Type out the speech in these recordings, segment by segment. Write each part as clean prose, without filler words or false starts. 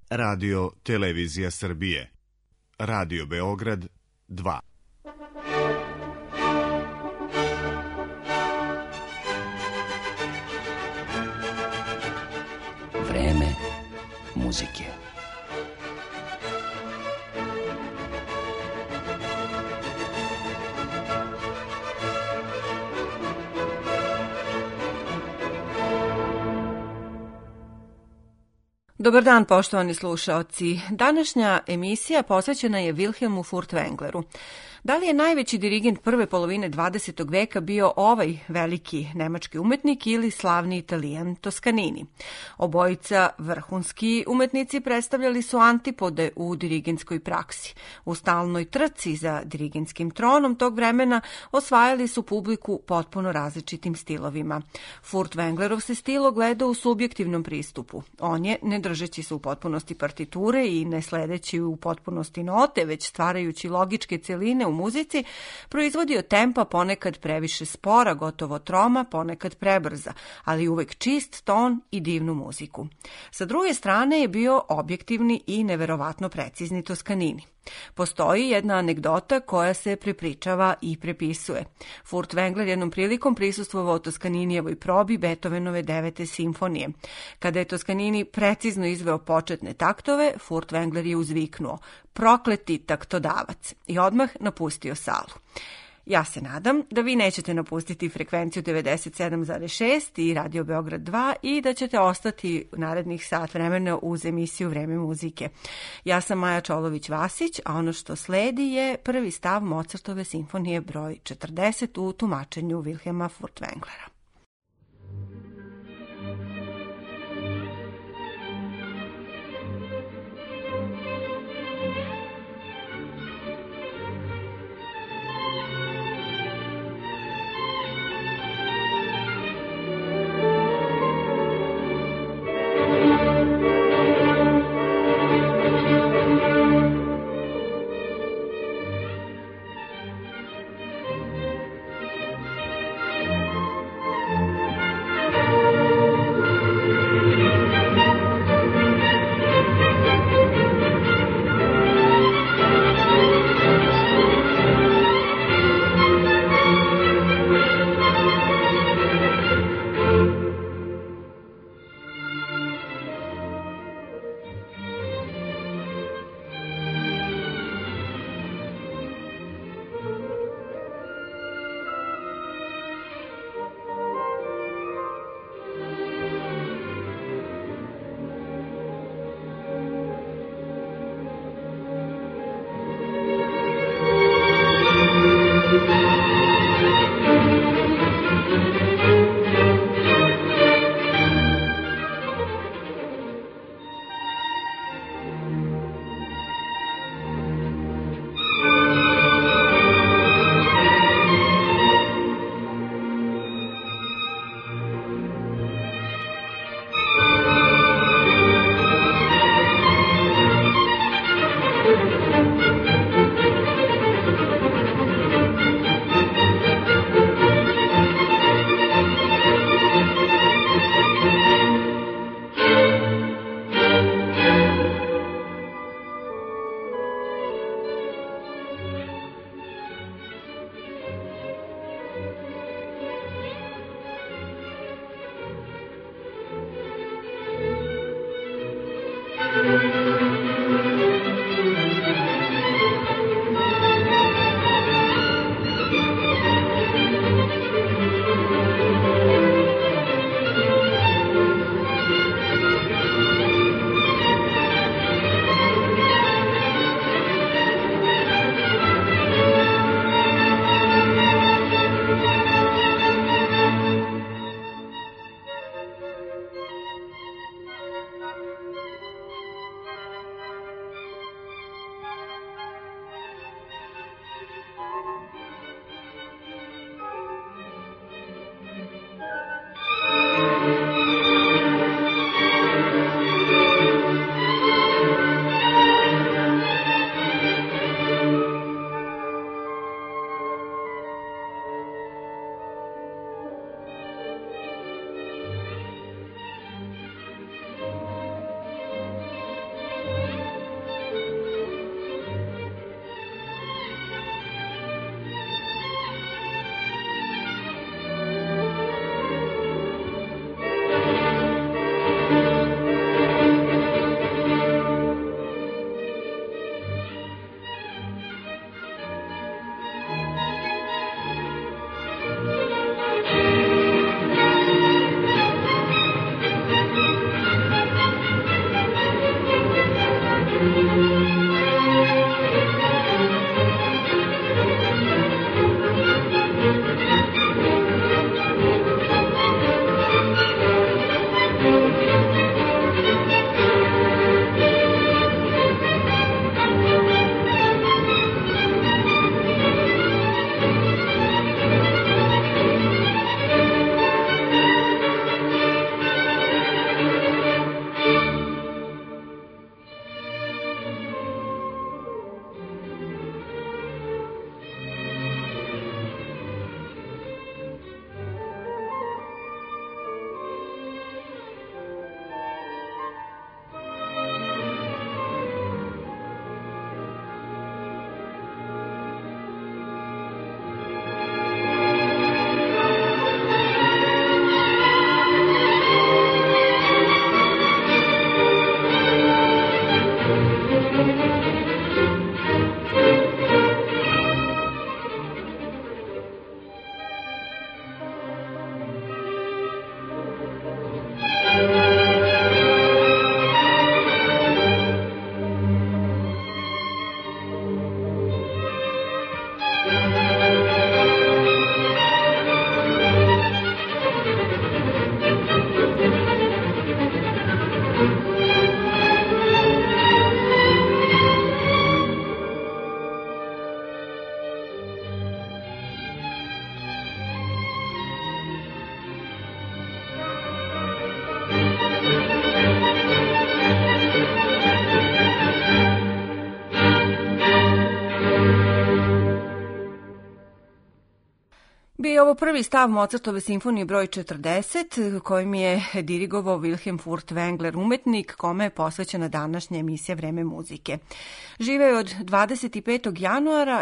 Radio Televizija Srbije. Radio Beograd 2. Vreme muzike. Dobar dan, poštovani slušaoci. Današnja emisija posvećena je Wilhelmu Furtwängleru. Da li je najveći dirigent prve polovine 20. veka bio ovaj veliki nemački umetnik ili slavni Italijan Toscanini? Obojica vrhunski umetnici predstavljali su antipode u dirigentskoj praksi. U stalnoj trci za dirigentskim tronom tog vremena osvajali su publiku potpuno različitim stilovima. Furtwänglerov se stil ogledao u subjektivnom pristupu. On je, ne držeći se u potpunosti partiture i ne sledeći u potpunosti note, već stvarajući logičke celine u muzici, proizvodio tempa ponekad previše spora, gotovo troma, ponekad prebrza, ali uvek čist ton i divnu muziku. Sa druge strane je bio objektivni i neverovatno precizni Toscanini. Postoji jedna anegdota koja se prepričava i prepisuje. Furtwängler jednom prilikom prisustvovao Toscaninijevoj probi Beethovenove 9. simfonije. Kada je Toscanini precizno izveo početne taktove, Furtwängler je uzviknuo: "Prokleti taktodavac!" i odmah napustio salu. Ja se nadam da vi nećete napustiti frekvenciju 97,6 i Radio Beograd 2 i da ćete ostati narednih sat vremena uz emisiju Vreme muzike. Ja sam Maja Čolović-Vasić, a ono što sledi je prvi stav Mozartove simfonije broj 40 u tumačenju Wilhelma Furtwänglera. Bio je ovo prvi stav Mozartove simfonije broj 40, kojim je dirigovao Wilhelm Furtwängler, umetnik kome je posvećena današnja emisija Vreme muzike. Živeo je od 25. januara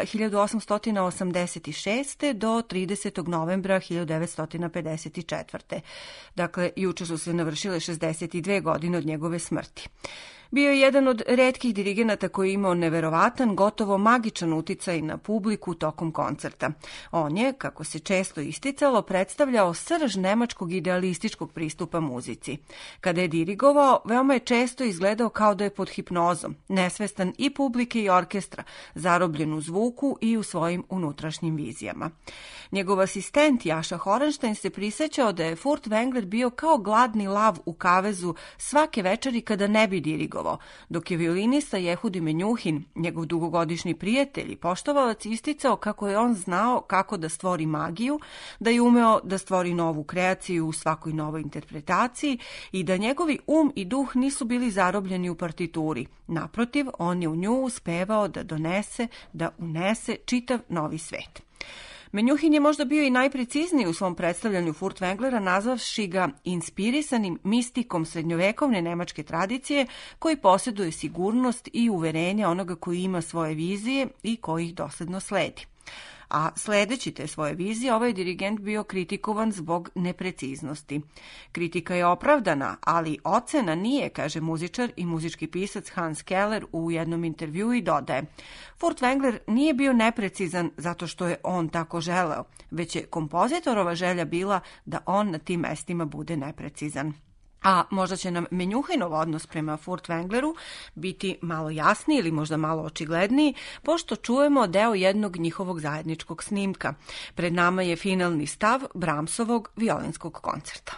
1886. do 30. novembra 1954. Dakle, juče su se navršile 62 godine od njegove smrti. Bio je jedan od retkih dirigenata koji je imao neverovatan, gotovo magičan uticaj na publiku tokom koncerta. On je, kako se često isticalo, predstavljao srž nemačkog idealističkog pristupa muzici. Kada je dirigovao, veoma je često izgledao kao da je pod hipnozom, nesvestan i publike i orkestra, zarobljen u zvuku i u svojim unutrašnjim vizijama. Njegov asistent Jaša Horenstein se prisećao da je Furtwängler bio kao gladni lav u kavezu svake večeri kada ne bi dirigovao, dok je violinista Jehudi Menjuhin, njegov dugogodišnji prijatelj i poštovalac, isticao kako je on znao kako da stvori magiju, da je umeo da stvori novu kreaciju u svakoj novoj interpretaciji i da njegovi i duh nisu bili zarobljeni u partituri. Naprotiv, on je u nju uspevao da unese čitav novi svet. Menjuhin je možda bio i najprecizniji u svom predstavljanju Furtwänglera, nazvavši ga inspirisanim mistikom srednjovekovne nemačke tradicije koji posjeduje sigurnost i uverenje onoga koji ima svoje vizije i koji ih dosledno sledi. A sledeći te svoje vizije, ovaj dirigent bio kritikovan zbog nepreciznosti. Kritika je opravdana, ali ocena nije, kaže muzičar i muzički pisac Hans Keller u jednom intervjuu i dodaje: Furtwängler nije bio neprecizan zato što je on tako želeo, već je kompozitorova želja bila da on na tim mestima bude neprecizan. A možda će nam Menjuhinov odnos prema Furtwängleru biti malo jasniji ili možda malo očigledniji, pošto čujemo deo jednog njihovog zajedničkog snimka. Pred nama je finalni stav Brahmsovog violinskog koncerta.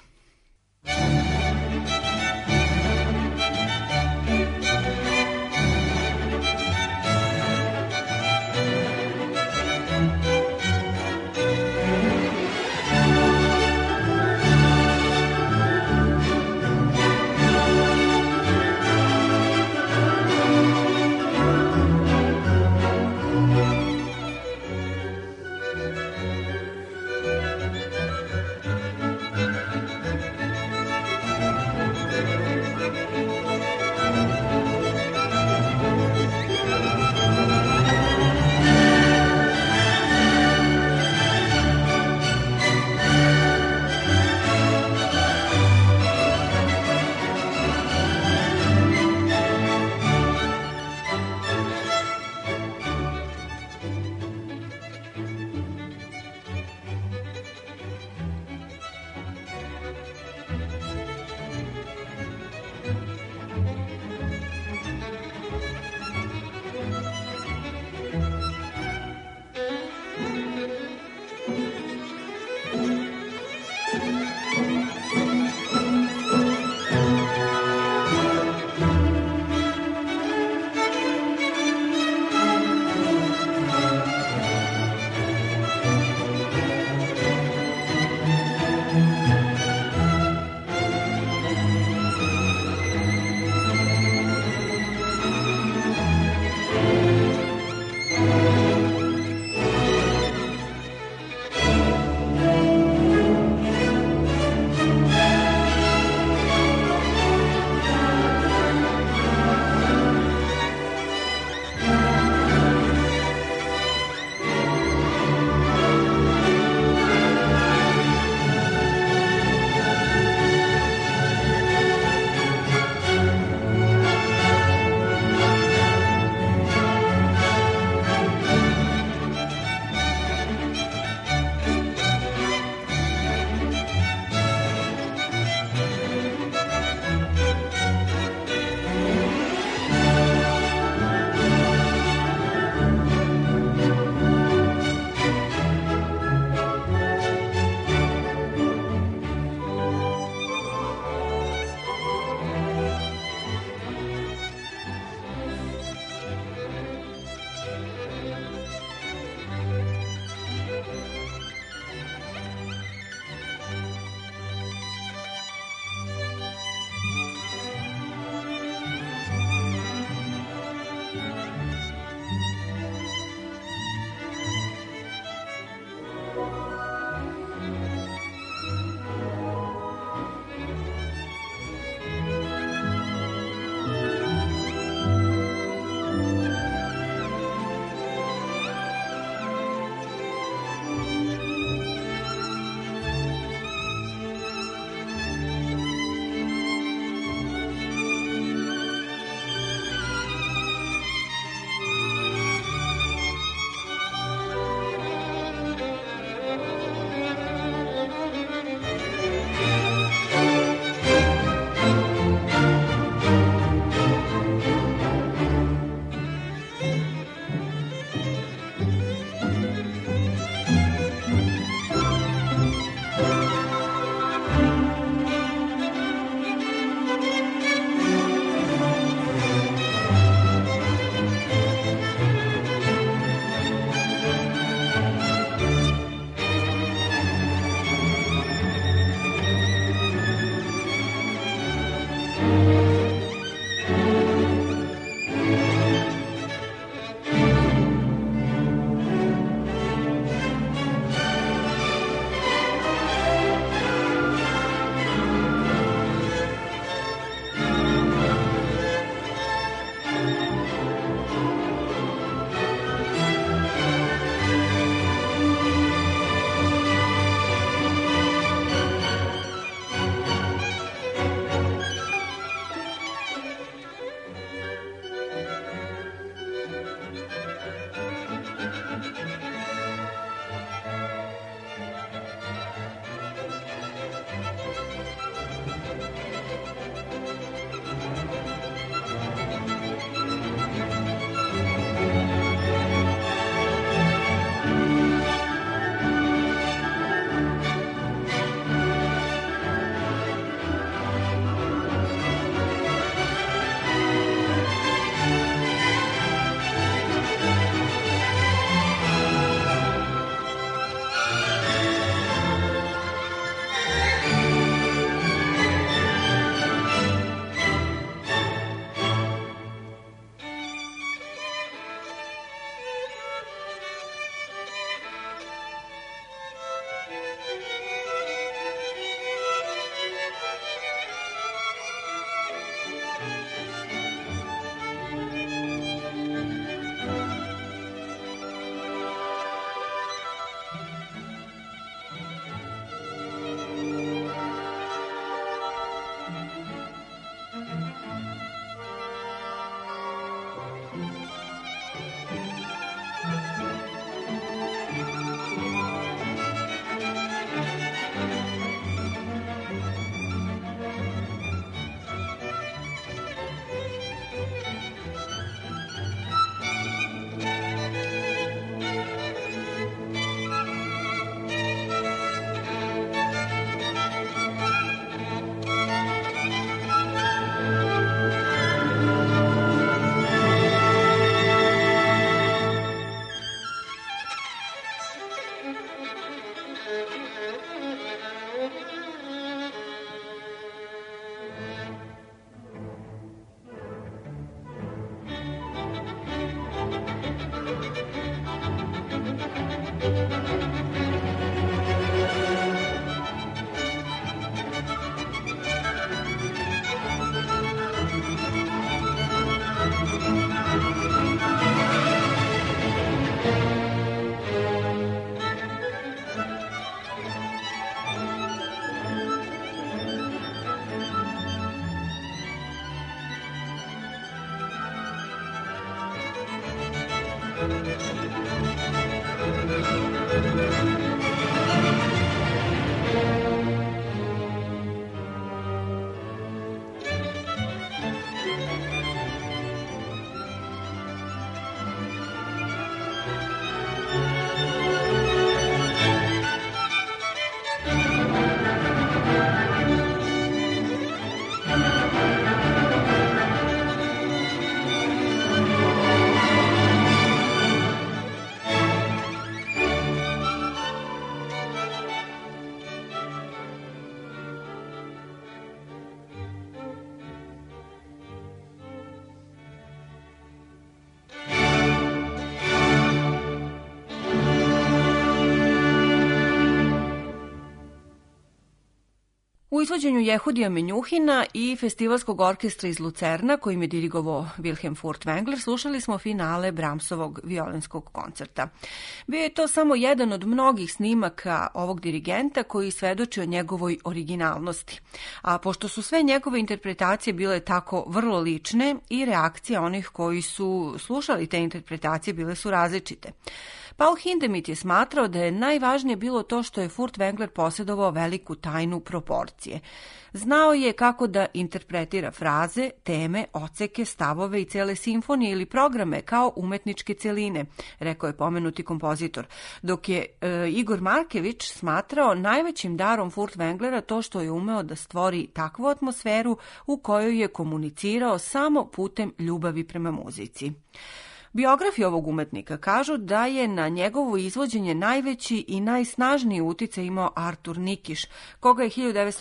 U izvođenju Jehudija Menjuhina i Festivalskog orkestra iz Lucerna, kojim je dirigovao Wilhelm Furtwängler, slušali smo finale Brahmsovog violinskog koncerta. Bio je to samo jedan od mnogih snimaka ovog dirigenta koji svedoči o njegovoj originalnosti. A pošto su sve njegove interpretacije bile tako vrlo lične, i reakcije onih koji su slušali te interpretacije bile su različite. Paul Hindemith je smatrao da je najvažnije bilo to što je Furtwängler posjedovao veliku tajnu proporcije. Znao je kako da interpretira fraze, teme, oceke, stavove i cele simfonije ili programe kao umetničke celine, rekao je pomenuti kompozitor, dok je Igor Markević smatrao najvećim darom Furtwänglera to što je umeo da stvori takvu atmosferu u kojoj je komunicirao samo putem ljubavi prema muzici. Biografi ovog umetnika kažu da je na njegovo izvođenje najveći i najsnažniji uticaj imao Artur Nikiš, koga je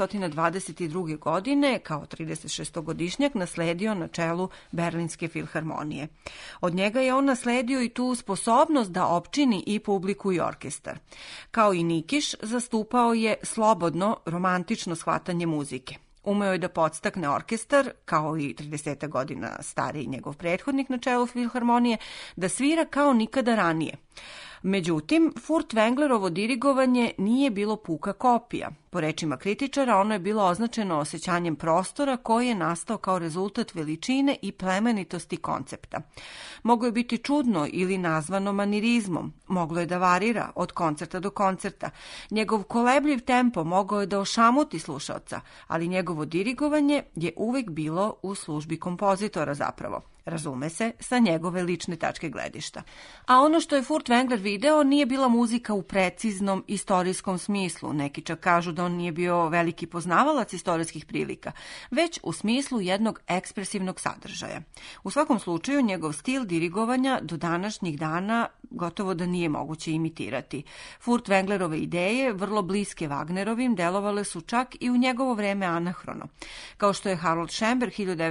1922. godine, kao 36-godišnjak, nasledio na čelu Berlinske filharmonije. Od njega je on nasledio i tu sposobnost da opčini i publiku i orkestar. Kao i Nikiš, zastupao je slobodno, romantično shvatanje muzike. Umeo je da podstakne orkestar, kao i 30 godina stariji njegov prethodnik na čelu filharmonije, da svira kao nikada ranije. Međutim, Furtwänglerovo dirigovanje nije bilo puka kopija. Po rečima kritičara, ono je bilo označeno osjećanjem prostora koji je nastao kao rezultat veličine i plemenitosti koncepta. Moglo je biti čudno ili nazvano manirizmom, moglo je da varira od koncerta do koncerta. Njegov kolebljiv tempo mogao je da ošamuti slušaoca, ali njegovo dirigovanje je uvek bilo u službi kompozitora zapravo. Razume se, sa njegove lične tačke gledišta. A ono što je Furtwängler video nije bila muzika u preciznom istorijskom smislu. Neki čak kažu da on nije bio veliki poznavalac istorijskih prilika, već u smislu jednog ekspresivnog sadržaja. U svakom slučaju, njegov stil dirigovanja do današnjih dana gotovo da nije moguće imitirati. Furtwänglerove ideje, vrlo bliske Wagnerovim, delovale su čak i u njegovo vreme anahrono. Kao što je Harold Schoenberg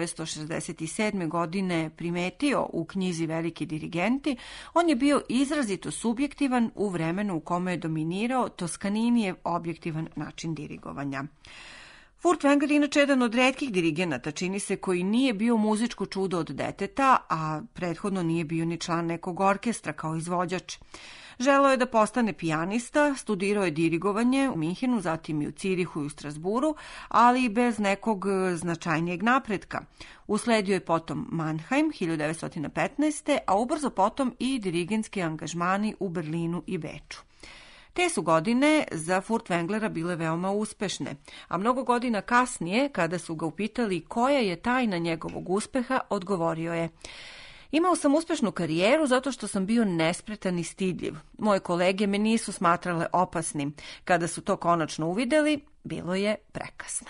1967. godine primetio u knjizi Veliki dirigenti, on je bio izrazito subjektivan u vremenu u kome je dominirao Toskaninijev objektivan način dirigovanja. Furtwängler je inače jedan od retkih dirigenata, čini se, koji nije bio muzičko čudo od deteta, a prethodno nije bio ni član nekog orkestra kao izvođač. Želeo je da postane pijanista, studirao je dirigovanje u Minhenu, zatim i u Cirihu i u Strasburu, ali bez nekog značajnijeg napretka. Usledio je potom Mannheim 1915. a ubrzo potom i dirigentski angažmani u Berlinu i Beču. Te su godine za Furtwänglera bile veoma uspešne, a mnogo godina kasnije, kada su ga upitali koja je tajna njegovog uspeha, odgovorio je: imao sam uspešnu karijeru zato što sam bio nespretan i stidljiv. Moje kolege me nisu smatrale opasnim. Kada su to konačno uvideli, bilo je prekasno.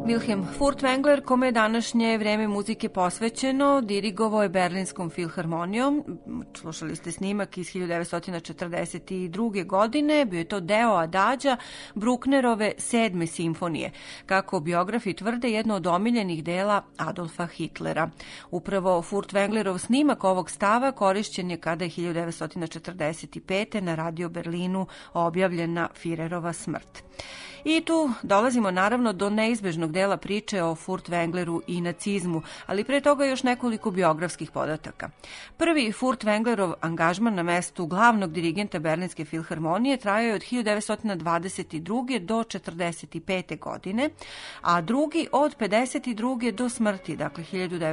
Wilhelm Furtwängler, kome je današnje vreme muzike posvećeno, dirigovao je Berlinskom filharmonijom. Slušali ste snimak iz 1942. godine, bio je to deo adađa Brucknerove 7. simfonije, kako biografi tvrde jedno od omiljenih dela Adolfa Hitlera. Upravo Furtwänglerov snimak ovog stava korišćen je kada je 1945. na Radio Berlinu objavljena Firerova smrt. I tu dolazimo naravno do neizbežnog dela priče o Furtwängleru i nacizmu, ali pre toga još nekoliko biografskih podataka. Prvi Furtwänglerov angažman na mestu glavnog dirigenta Berlinske filharmonije trajao je od 1922. do 1945. godine, a drugi od 1952. do smrti, dakle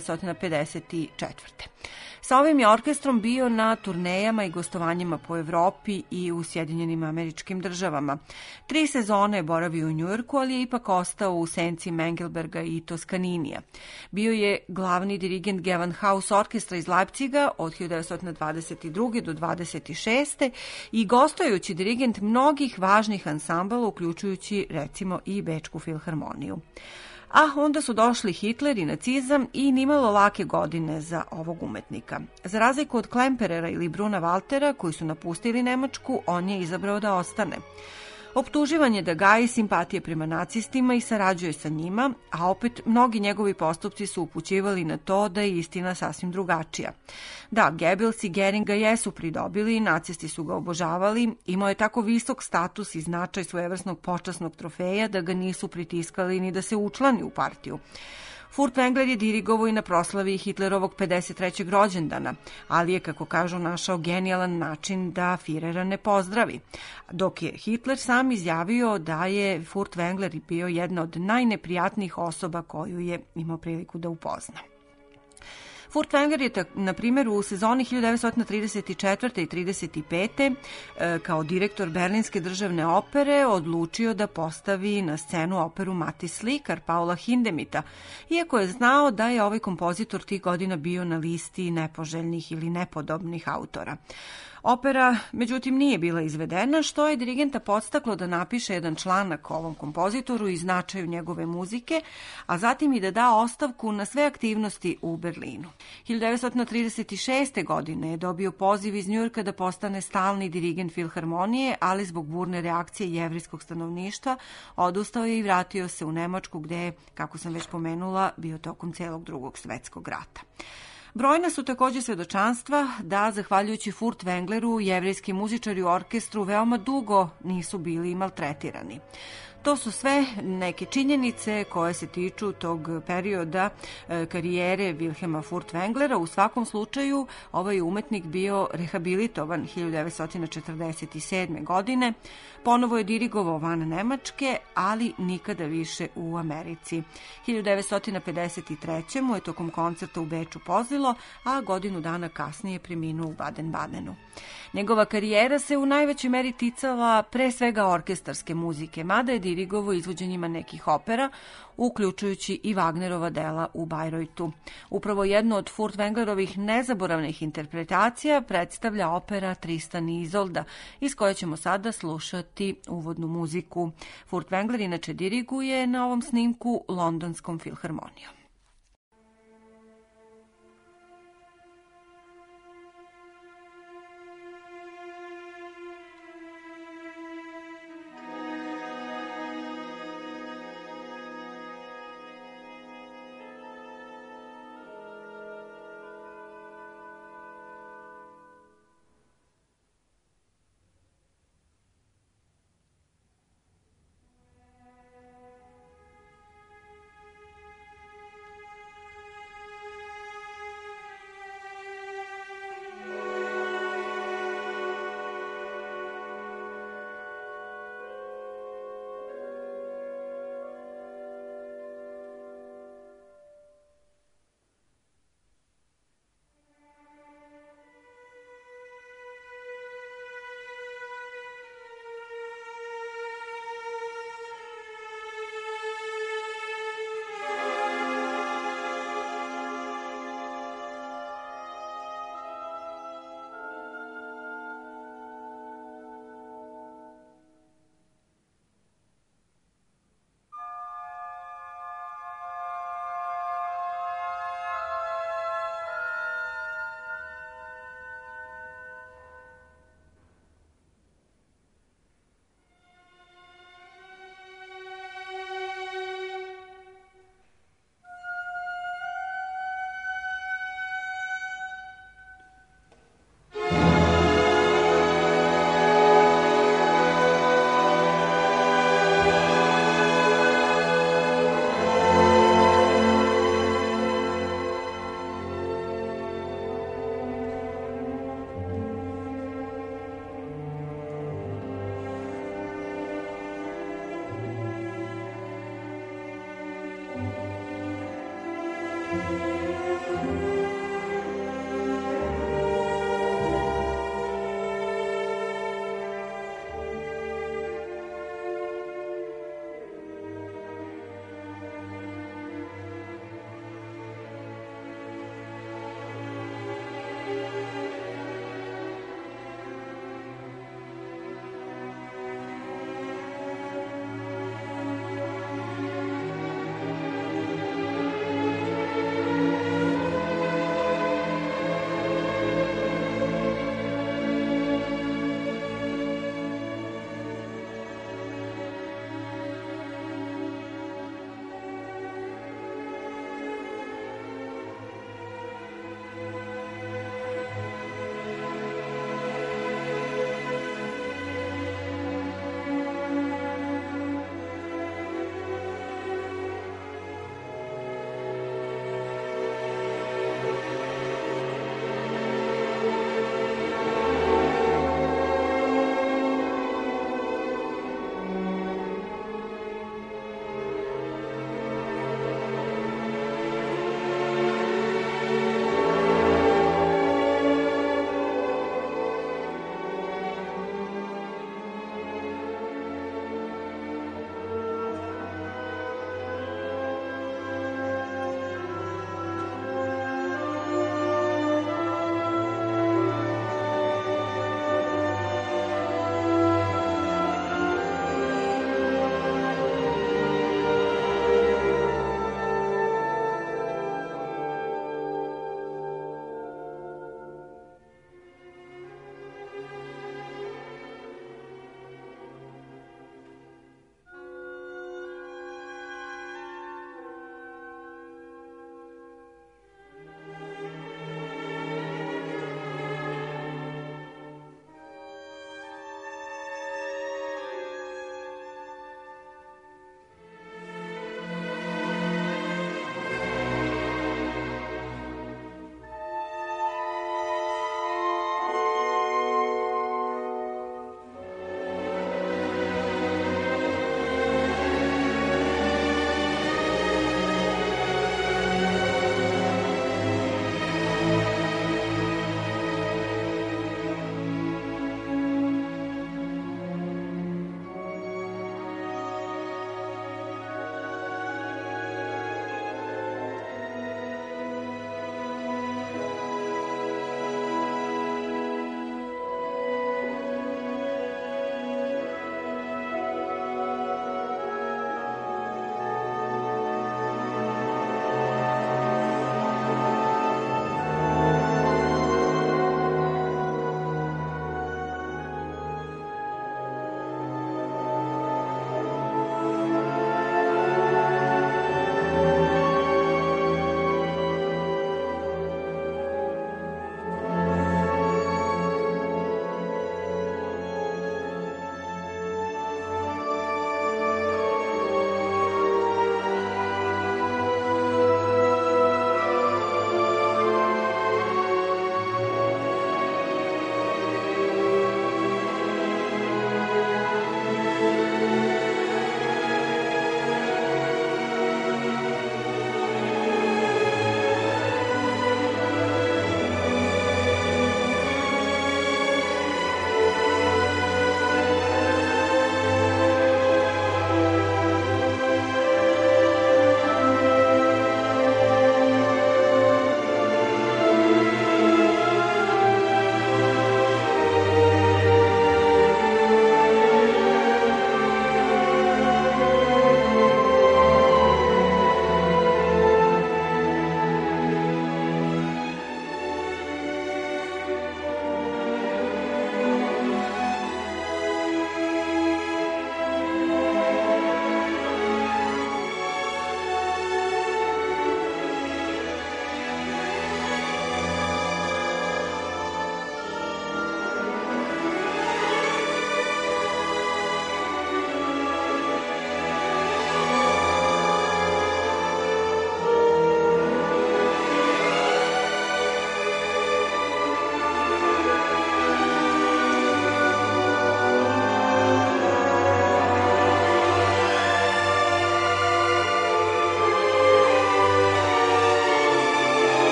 1954. Sa ovim je orkestrom bio na turnejama i gostovanjima po Evropi i u Sjedinjenim Američkim Državama. 3 sezone je boravio u Njujorku, ali je ipak ostao u senci Mengelberga i Toskaninija. Bio je glavni dirigent Gewandhaus orkestra iz Leipziga od 1922. do 1926. i gostujući dirigent mnogih važnih ansambala, uključujući recimo i Bečku filharmoniju. A onda su došli Hitler i nacizam i nimalo lake godine za ovog umetnika. Za razliku od Klemperera ili Bruna Waltera, koji su napustili Nemačku, on je izabrao da ostane. Optuživan je da gaji simpatije prema nacistima i sarađuje sa njima, a opet mnogi njegovi postupci su upućivali na to da je istina sasvim drugačija. Da, Goebbels i Göring ga jesu pridobili, nacisti su ga obožavali, imao je tako visok status i značaj svojevrsnog počasnog trofeja da ga nisu pritiskali ni da se učlani u partiju. Furtwängler je dirigovao i na proslavi Hitlerovog 53. rođendana, ali je, kako kažu, našao genijalan način da Firera ne pozdravi. Dok je Hitler sam izjavio da je Furtwängler bio jedna od najneprijatnijih osoba koju je imao priliku da upozna. Furtwängler je, na primjer, u sezoni 1934. i 1935. kao direktor Berlinske državne opere odlučio da postavi na scenu operu Mati slikar Paula Hindemita, iako je znao da je ovaj kompozitor tih godina bio na listi nepoželjnih ili nepodobnih autora. Opera, međutim, nije bila izvedena, što je dirigenta podstaklo da napiše jedan članak o ovom kompozitoru i značaju njegove muzike, a zatim i da da ostavku na sve aktivnosti u Berlinu. 1936. godine je dobio poziv iz Njujorka da postane stalni dirigent filharmonije, ali zbog burne reakcije jevrijskog stanovništva odustao je i vratio se u Nemačku, gde je, kako sam već pomenula, bio tokom celog Drugog svetskog rata. Brojna su također svedočanstva da, zahvaljujući Furtwängleru, jevrejski muzičari u orkestru veoma dugo nisu bili maltretirani. To su sve neke činjenice koje se tiču tog perioda karijere Wilhelma Furtwänglera. U svakom slučaju, ovaj umetnik bio rehabilitovan 1947. godine. Ponovo je dirigovao van Nemačke, ali nikada više u Americi. 1953. mu je tokom koncerta u Beču pozlilo, a godinu dana kasnije preminuo u Baden-Badenu. Njegova karijera se u najvećoj meri ticala pre svega orkestarske muzike, mada je dirigovao izvođenjima nekih opera, uključujući i Wagnerova dela u Bayreuthu. Upravo jednu od Furtwänglerovih nezaboravnih interpretacija predstavlja opera Tristan i Izolda, iz koje ćemo sada slušati uvodnu muziku. Furtwängler inače diriguje na ovom snimku Londonskom filharmonijom.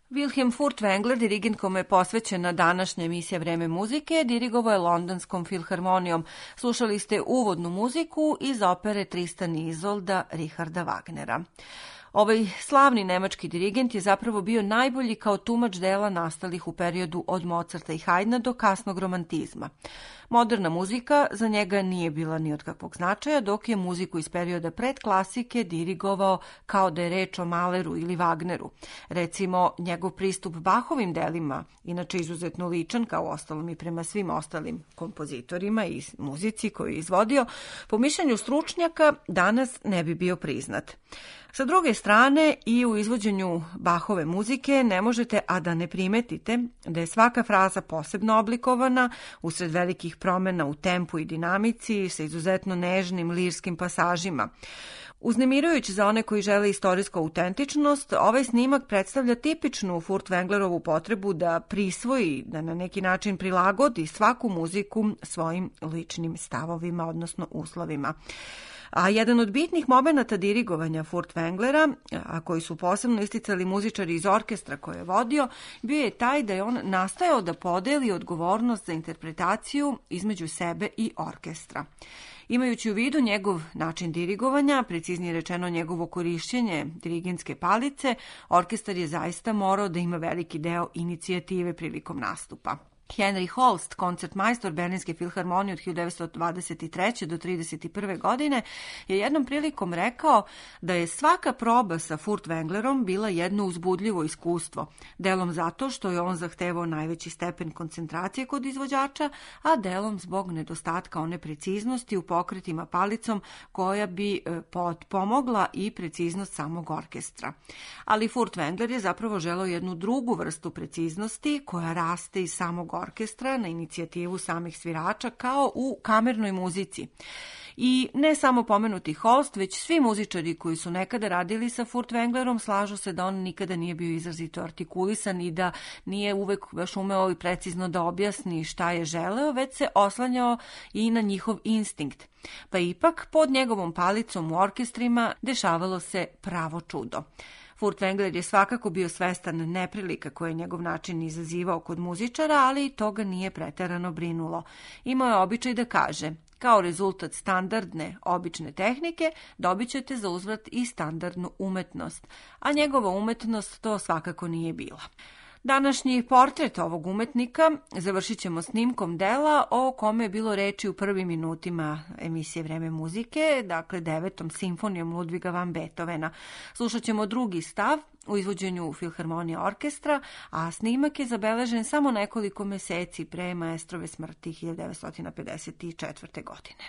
Wilhelm Furtwängler, dirigent kome je posvećena današnja emisija Vreme muzike, dirigovao je Londonskom filharmonijom. Slušali ste uvodnu muziku iz opere Tristan i Izolda Richarda Wagnera. Ovaj slavni nemački dirigent je zapravo bio najbolji kao tumač dela nastalih u periodu od Mozarta i Haydna do kasnog romantizma. Moderna muzika za njega nije bila ni od kakvog značaja, dok je muziku iz perioda pred klasike dirigovao kao da je reč o Mahleru ili Wagneru. Recimo, njegov pristup Bachovim delima, inače izuzetno ličan, kao ostalom i prema svim ostalim kompozitorima i muzici koju je izvodio, po mišljenju stručnjaka danas ne bi bio priznat. Sa druge strane, i u izvođenju Bachove muzike ne možete, a da ne primetite da je svaka fraza posebno oblikovana, usred velikih promjena u tempu i dinamici, sa izuzetno nežnim lirskim pasažima. Uznemirujući za one koji žele istorijsku autentičnost, ovaj snimak predstavlja tipičnu Furtwänglerovu potrebu da prisvoji, da na neki način prilagodi svaku muziku svojim ličnim stavovima, odnosno uslovima. A jedan od bitnih momenata dirigovanja Furtwänglera, a koji su posebno isticali muzičari iz orkestra koje je vodio, bio je taj da je on nastojao da podeli odgovornost za interpretaciju između sebe i orkestra. Imajući u vidu njegov način dirigovanja, preciznije rečeno njegovo korišćenje dirigentske palice, orkestar je zaista morao da ima veliki deo inicijative prilikom nastupa. Henry Holst, koncertmajstor Berlinske filharmonije od 1923. do 1931. godine, je jednom prilikom rekao da je svaka proba sa Furtwänglerom bila jedno uzbudljivo iskustvo, delom zato što je on zahtevao najveći stepen koncentracije kod izvođača, a delom zbog nedostatka one preciznosti u pokretima palicom koja bi pomogla i preciznost samog orkestra. Ali Furtwängler je zapravo želeo jednu drugu vrstu preciznosti koja raste iz samog orkestra na inicijativu samih svirača kao u kamernoj muzici. I ne samo pomenuti Holst, već svi muzičari koji su nekada radili sa Furtwänglerom slažu se da on nikada nije bio izrazito artikulisan i da nije uvek baš umeo i precizno da objasni šta je želeo, već se oslanjao i na njihov instinkt. Pa ipak pod njegovom palicom u orkestrima dešavalo se pravo čudo. Furtwängler je svakako bio svestan neprilika koje je njegov način izazivao kod muzičara, ali i to ga nije preterano brinulo. Imao je običaj da kaže: kao rezultat standardne, obične tehnike dobit ćete za uzvrat i standardnu umetnost, a njegova umetnost to svakako nije bila. Današnji portret ovog umetnika završit ćemo snimkom dela o kome je bilo reči u prvim minutima emisije Vreme muzike, dakle 9. simfonijom Ludviga van Beethovena. Slušat ćemo drugi stav u izvođenju Filharmonija orkestra, a snimak je zabeležen samo nekoliko meseci pre maestrove smrti 1954. godine.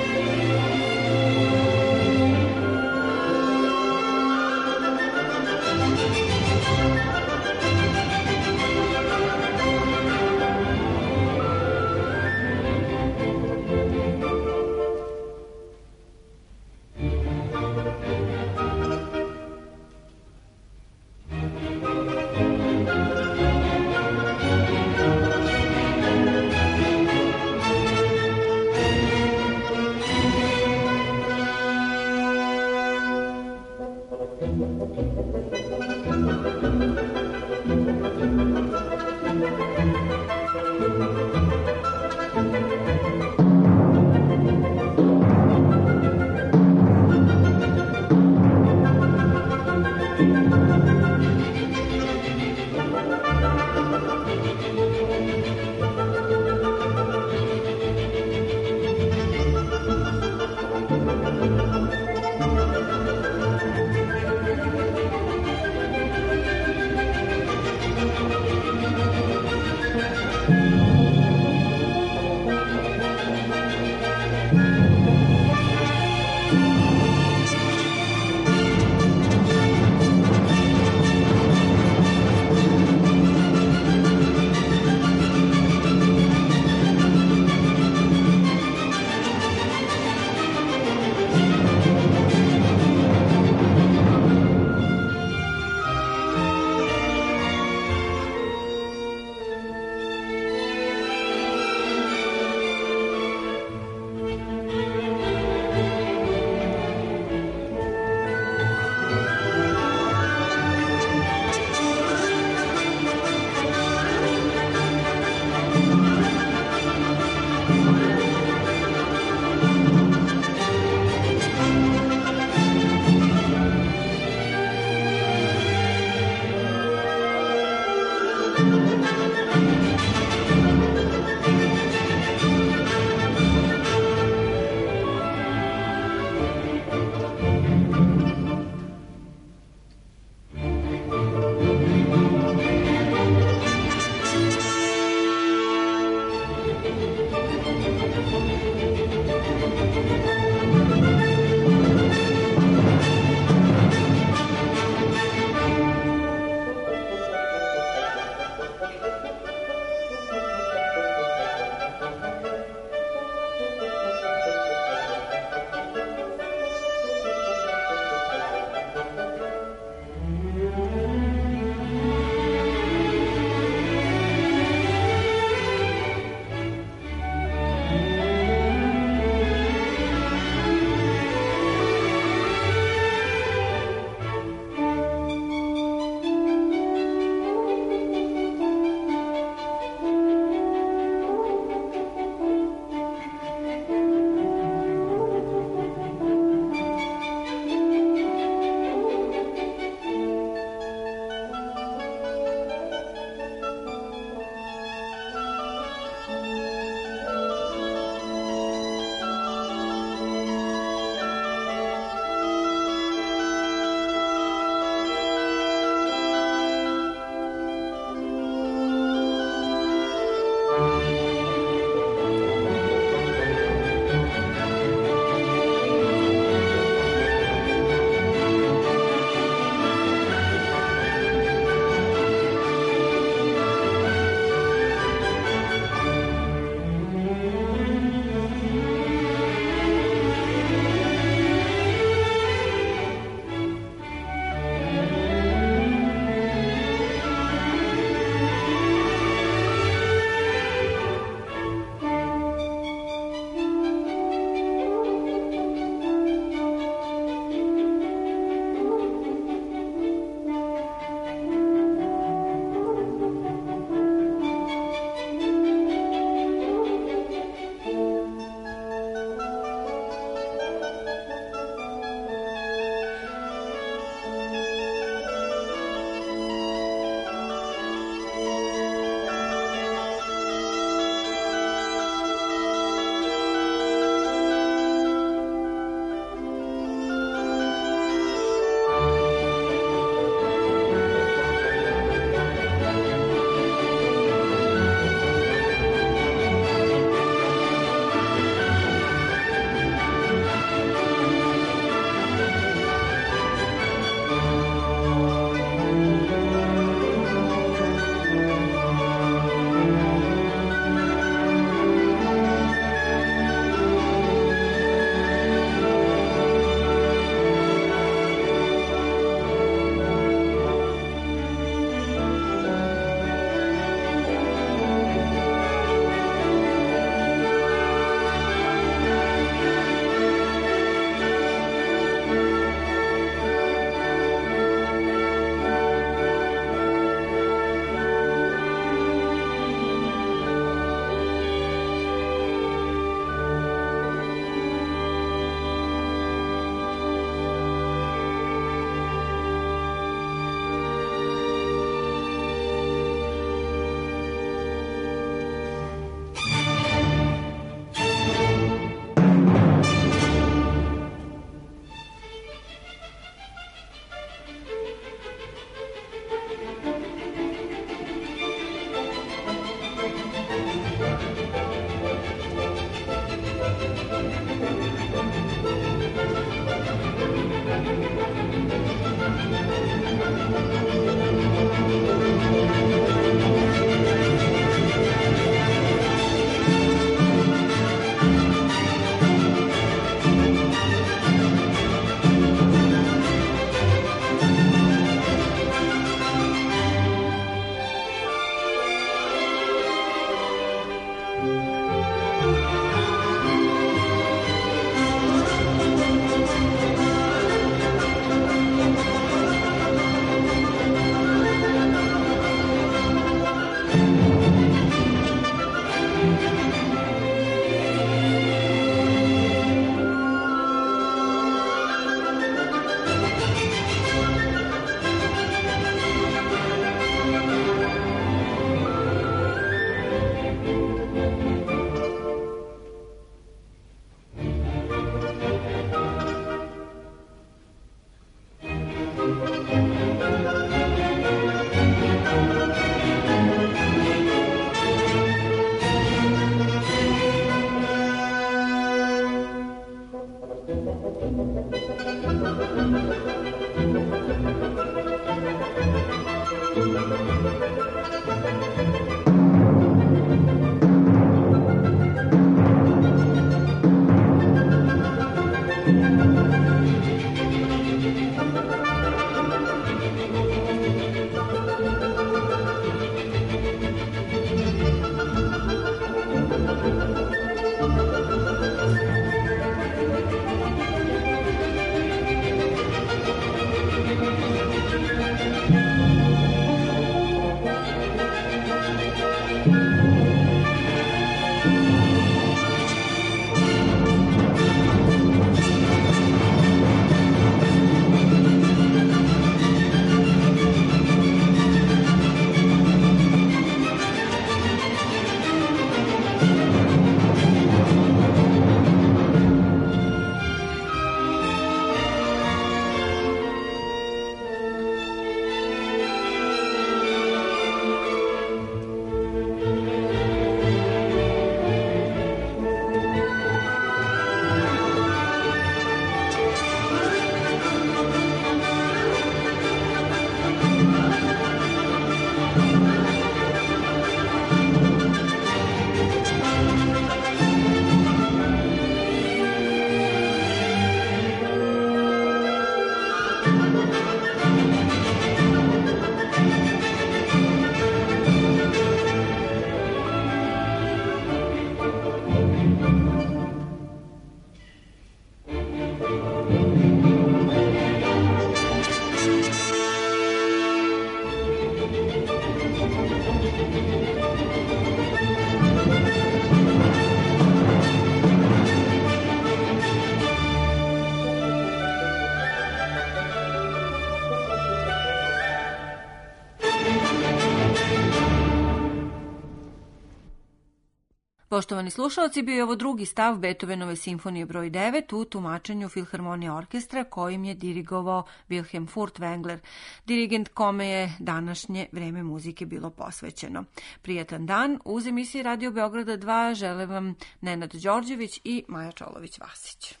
Poštovani slušalci, bio je ovo drugi stav Beethovenove simfonije broj 9 u tumačenju Filharmonije orkestra kojim je dirigovao Wilhelm Furtwängler, dirigent kome je današnje vreme muzike bilo posvećeno. Prijatan dan, uz emisiji Radio Beograda 2 žele vam Nenad Đorđević i Maja Čolović-Vasić.